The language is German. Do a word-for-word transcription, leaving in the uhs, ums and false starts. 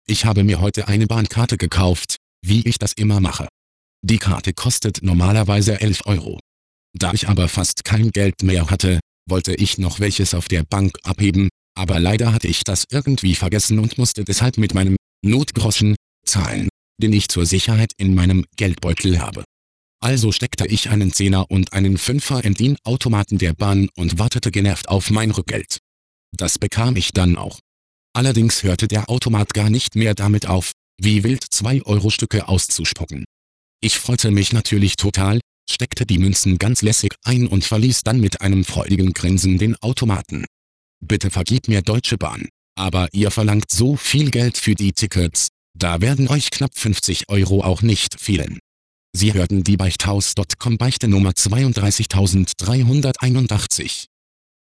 Ich habe mir heute eine Bahnkarte gekauft, wie ich das immer mache. Die Karte kostet normalerweise elf Euro. Da ich aber fast kein Geld mehr hatte, wollte ich noch welches auf der Bank abheben, aber leider hatte ich das irgendwie vergessen und musste deshalb mit meinem Notgroschen zahlen, den ich zur Sicherheit in meinem Geldbeutel habe. Also steckte ich einen Zehner und einen Fünfer in den Automaten der Bahn und wartete genervt auf mein Rückgeld. Das bekam ich dann auch. Allerdings hörte der Automat gar nicht mehr damit auf, wie wild zwei Euro Stücke auszuspucken. Ich freute mich natürlich total, steckte die Münzen ganz lässig ein und verließ dann mit einem freudigen Grinsen den Automaten. Bitte vergib mir Deutsche Bahn, aber ihr verlangt so viel Geld für die Tickets, da werden euch knapp fünfzig Euro auch nicht fehlen. Sie hörten die Beichthaus Punkt com Beichte Nummer zweiunddreißigtausenddreihunderteinundachtzig.